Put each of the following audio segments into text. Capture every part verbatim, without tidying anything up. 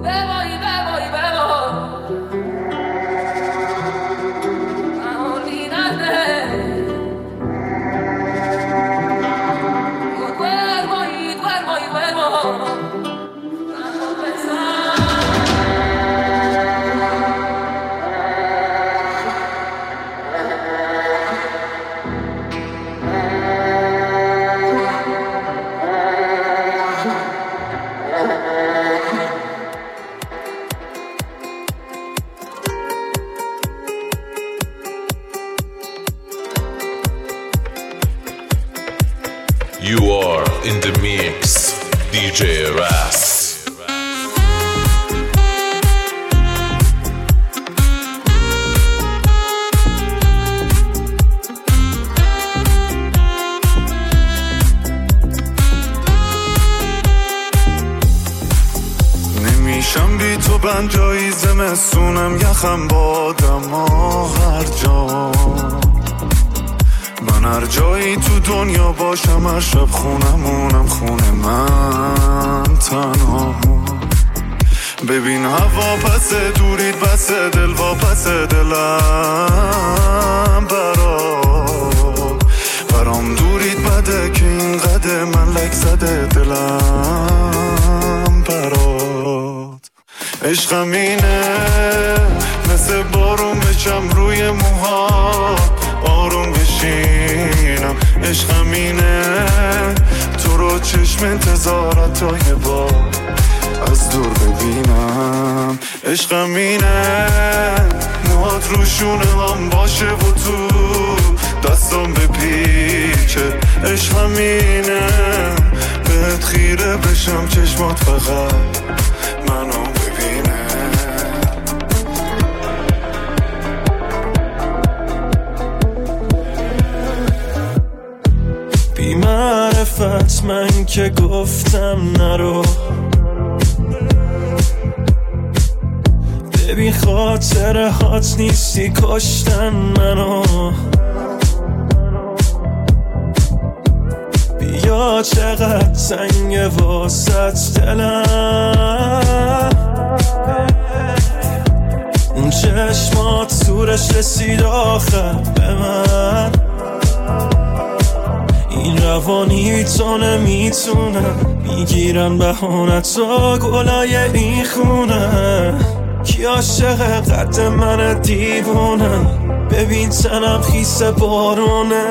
You are in the mix, دی جی Ras. نمیشم بی تو بنجایی زمستونم یخم بادم هر جا من هر جایی تو دنیا باشم هر شب خونمونم خونه من تنها ببین هوا پسه دورید بسه دل وا پسه دلم برات برام دورید بده که این قده من لک زده دلم برات عشقم اینه مثل بارون بچم روی موها آروم بشینم عشقم اینه تو رو چشم انتظارت تا یه بار از دور ببینم عشقم اینه موهات روشونه هم باشه و تو دستم بپیچه عشقم اینه بهت خیره بشم چشمات فقط منو بی معرفت من که گفتم نرو ببین خاطره هات نیستی کشتن منو بیا چقدر تنگه واسط دلم اون چشمات سورش رسید آخر به من این روانی تو نمیتونم میگیرن بهانت و گلای این خونه کی عاشق قد من دیوونم ببین تنم خیس بارونه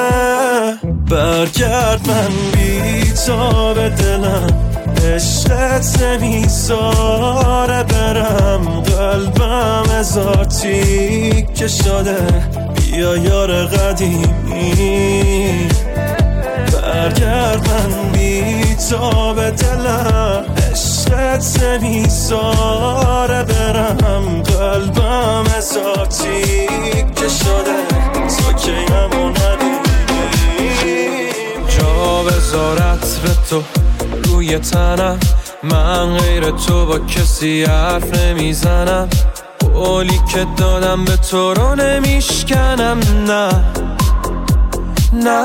برگرد من بی تا به دلم عشقت نمیذاره برم قلبم ازاتی که شده بیا یار قدیمی برگرد من بی تا به دلم عشقت نمیذاره برم قلبم ازاتی که شده تو که همو ندیدیم جا بذارت به تو روی تنم من غیر تو با کسی حرف نمیزنم قولی که دادم به تو رو نمیشکنم نه نه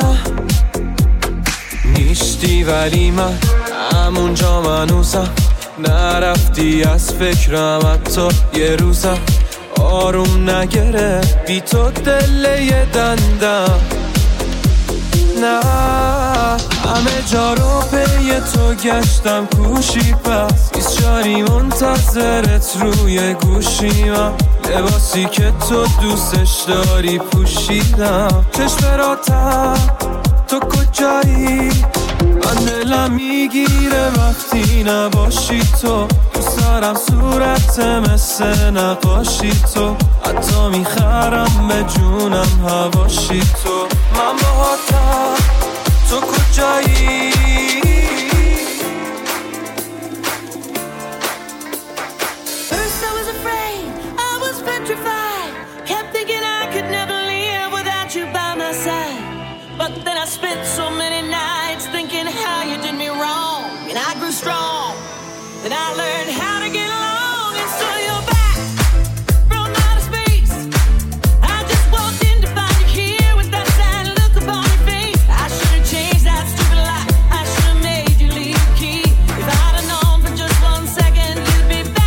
نیستی ولی من همونجا منوزم نرفتی از فکرم حتی یه روزم آروم نگره بی تو دل یه دندم نه همه جا رو پی تو گشتم کوشی پس بیست چاری منتظرت روی گوشیمم لباسی که تو دوستش داری پوشیدم چشم راتم تو کجایی من دلم میگیره وقتی نباشی تو دوست دارم صورت مثل نقاشی تو حتی میخرم به جونم هواشی تو من باهاتم تو کجایی First I was afraid, I was petrified kept thinking I could never live without you by my side but then I spent so many nights thinking how you did me wrong and I grew strong and I learned how to get along and so you're back from outer space I just walked in to find you here with that sad look upon your face I should have changed that stupid lie I should have made you leave the key if I'd have known for just one second you'd be back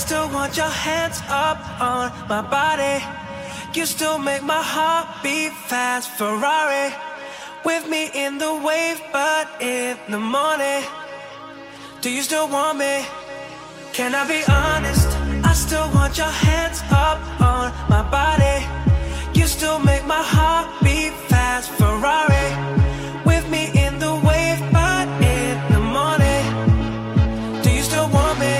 still want your hands up on my body. You still make my heart beat fast. Ferrari with me in the wave, but in the morning, do you still want me? Can I be honest? I still want your hands up on my body. You still make my heart beat fast. Ferrari with me in the wave, but in the morning, do you still want me?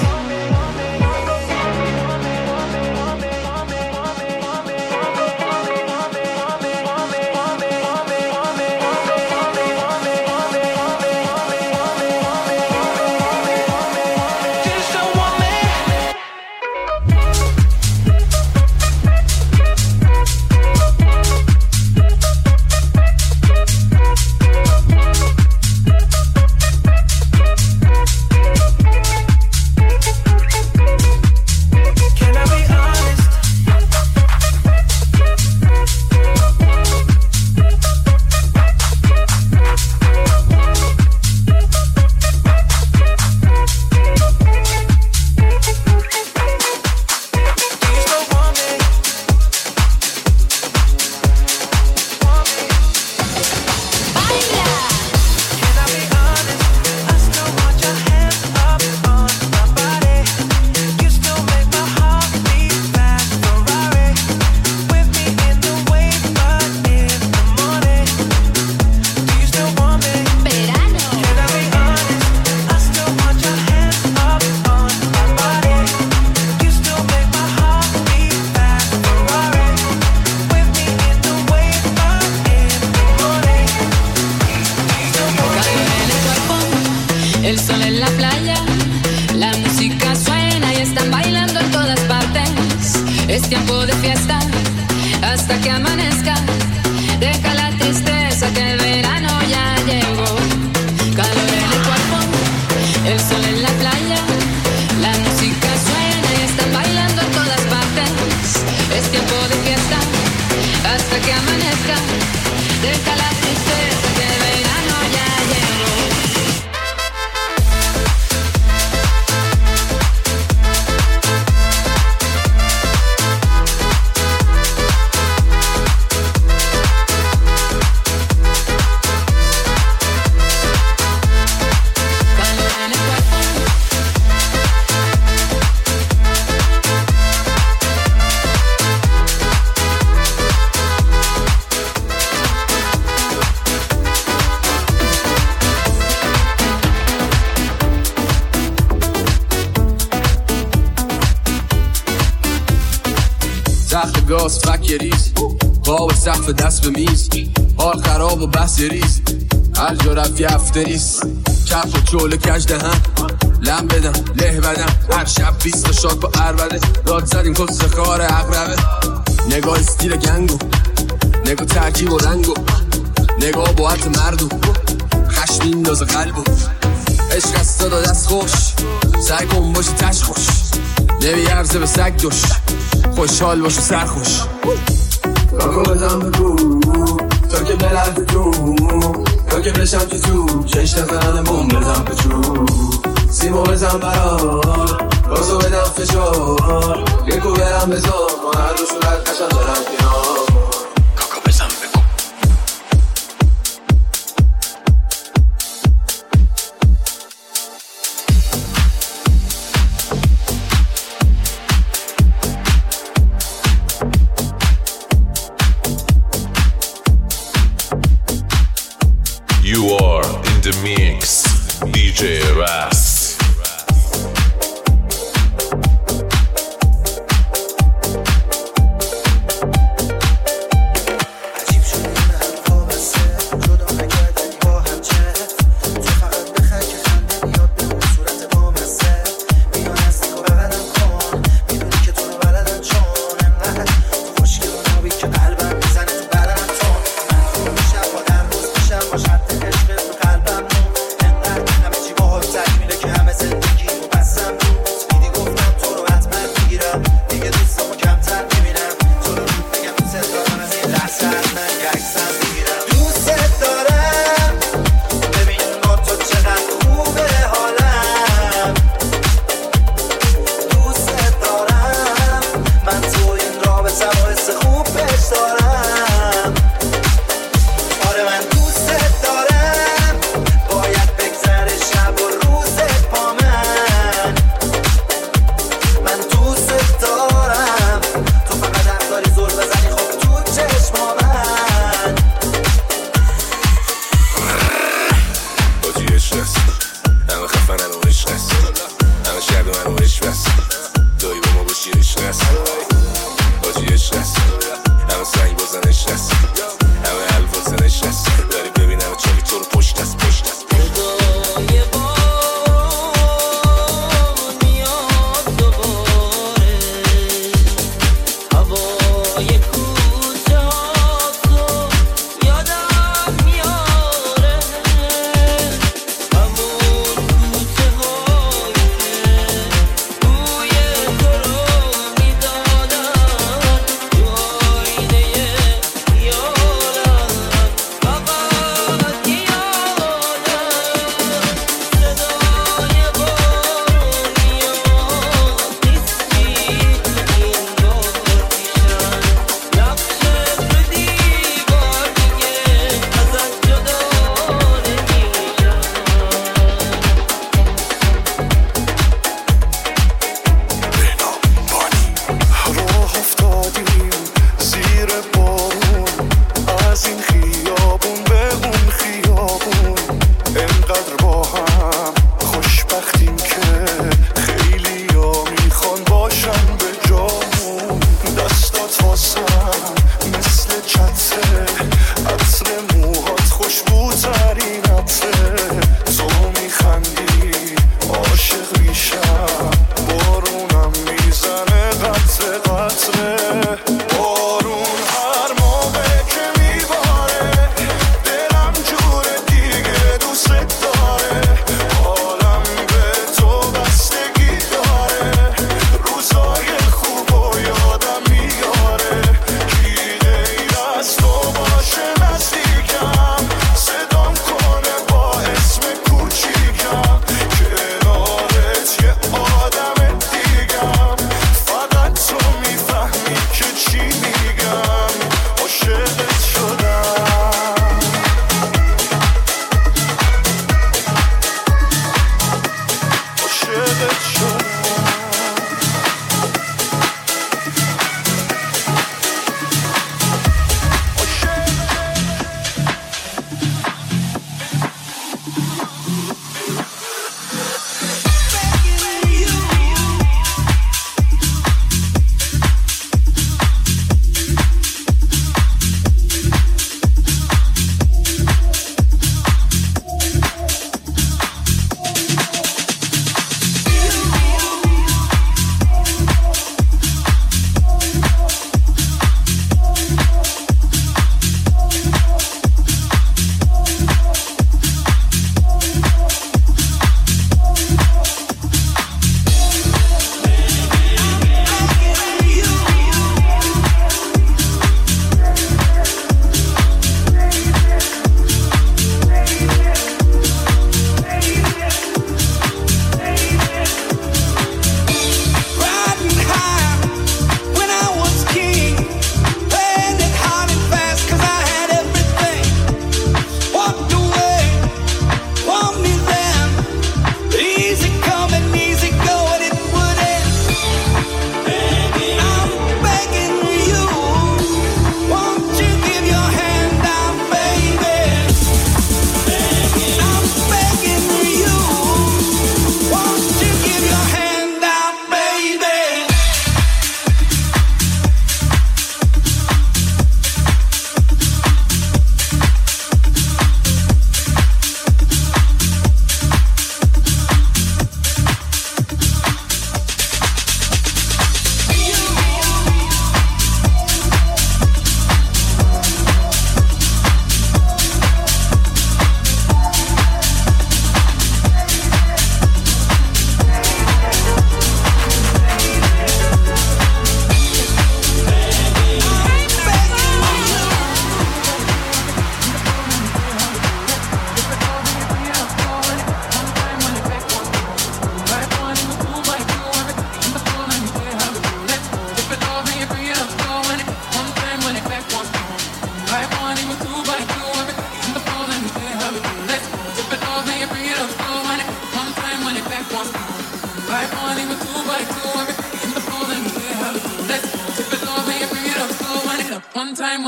گاز فک ریز قاب سقف دست به میز حال خراب و بحث ریز هر جا رفت یه هفته نیست کف و چول کج دهن لم بدم له بدم هر شب بیست تا شاد با عربده داد زدیم کس خار اقربه نگاه استیل گنگو نگاه ترکیب و رنگو نگاه با حت مردو خشم میندازه قلبو عشق از دادا دست خوش سعی کن باشی تش خوش نمی عرضه به سگ دوش خوشحال باش و سرخوش کاکو بزن بگو تا که بلرد تو تا که بشم تو تو شش نفرن بوم بزن بچو سیمو بزن برار بازو بدم فشار یکو برم بزن ما هر دو صورت قشن دارم کنار کاکو بزن بگو You are in the mix, D J Ras.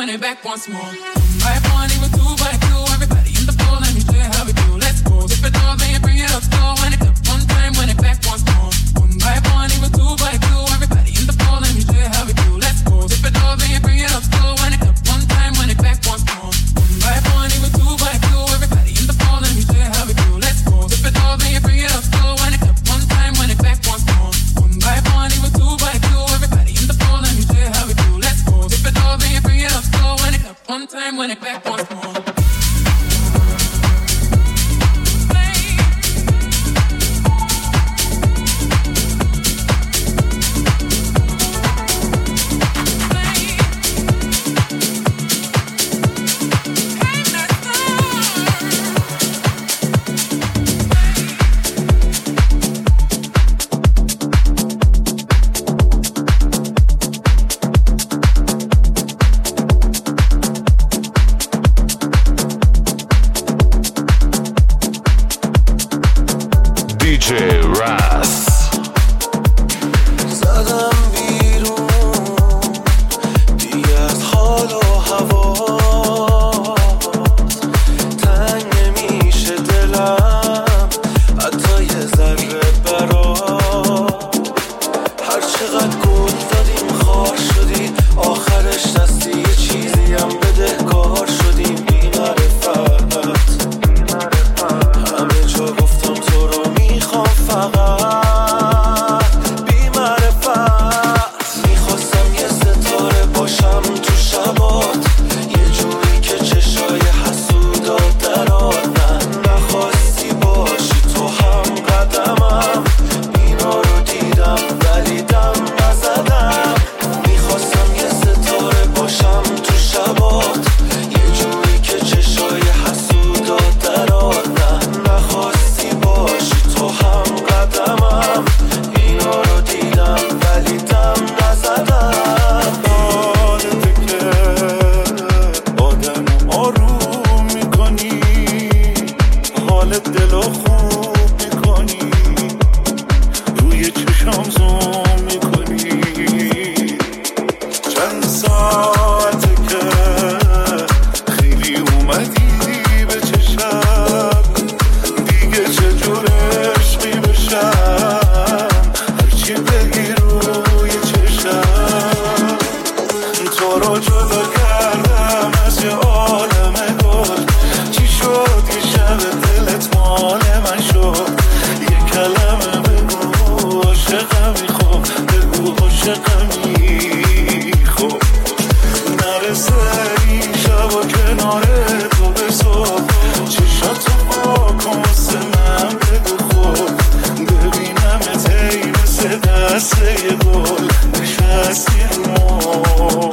run it back once more. One by one, even two by two. Everybody in the floor, let me show you how we do. Let's go. Dip it all, then bring it up slow. Run it up one time, run it back once more. One by one, even two by two. Everybody in the floor, let me show you how we do. Let's go. Dip it all, then bring it up slow. Run it up one time, run it back once more. One by one, even two by two. Everybody in the floor, let me show you how we do. Let's go. Dip it all, then bring it up slow. Run it up one time, run it back once more. One by one, even two by two. Everybody in the floor, let me show you how we do. Let's go. Dip it all, then bring it up slow. Run it up one time, run it back once more. دی جی راس زدم بیرون دیگه از حال و هوا تنگ نمیشه دلم حتی یه ذره برا هر چقدر گل دادیم خار شدی آخرش دستی یه چیزی هم بدهکار شدیم بی معرفت همه جا گفتم تو رو میخوام فقط بی معرفت میخواستم یه ستاره باشم تو شبات یه جوری که چشای حسودات درات نه نخواستی باشی تو هم قدمم اینا رو دیدم ولی دم نزدم میخواستم یه ستاره باشم تو شبات یه جوری که چشای حسودات درات نه نخواستی باشی تو هم قدمم اینا رو دیدم ولی دم نزدم حالته که آدم آروم میکنی حال دلو خوب میکنی روی چشام زوم میکنی چند ساعته که خیلی اومدی به چشم دیگه چجور عشقی بشم هرچی بگی روی چشم تو رو جدا کردم از یه عالم گل چی شد یه شب دلت مال من شد یه کلمه بگو عاشقمی خوب بگو عاشقمی خوب نرسه این شب و کنار تو به صبح چشاتو واکن واسه من بگو خوب ببینم تی مثل دسته گل نشستی رو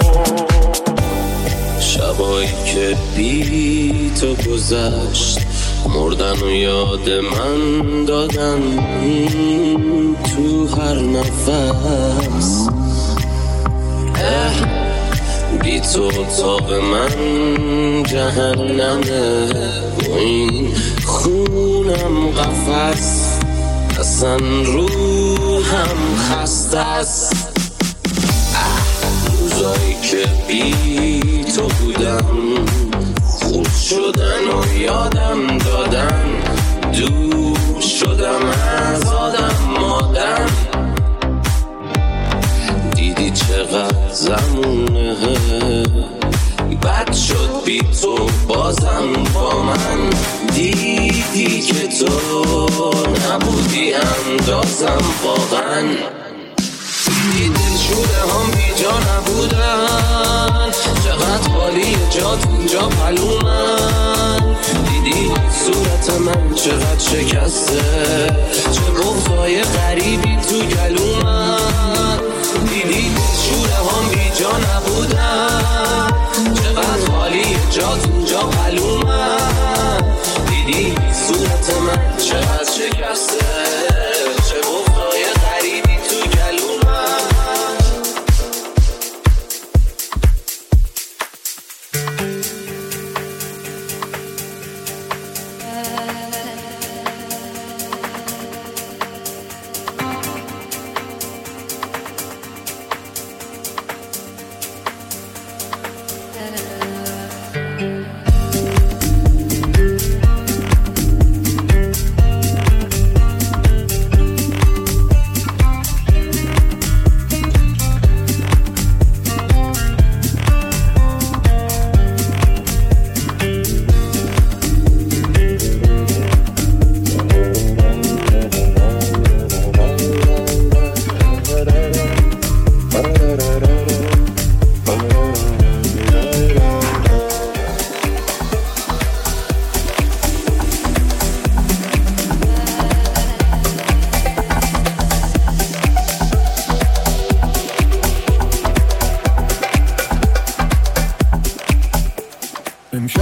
شبایی که بی تو گذشت مردن و یاد من دادن تو هر نفس بی تو اتاق من جهنمه و این خونم قفس اصلا روحم خسته است روزایی که بی تو بودم خود شدن و یادم دادن دور شدم از آدم مادم دیدی چقدر زمونه بد شد بی تو بازم با من دیدی که تو نبودی اندازم واقعا دیدی دلشوره هم بی جا نبودن چقدر خالی جات اینجا پلومن دیدی صورت من چقدر شکسته چه بغضای غریبی تو گلومن دیدی دلشوره هم بی جا نبودن چقدر خالی جات اینجا پلومن دیدی صورت من چقدر شکسته چه بغضای غریبی تو گلومن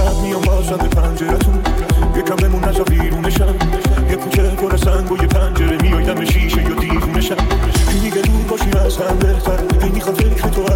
شب میام باشد پنجرتون، یکم بمون نجا بیرونشم، یه کوچه پر سنگ و یه پنجره میایدم شیشه یا دیوونشم. میگه دور باشیم از هم بهتره، ای میخوام فکر تو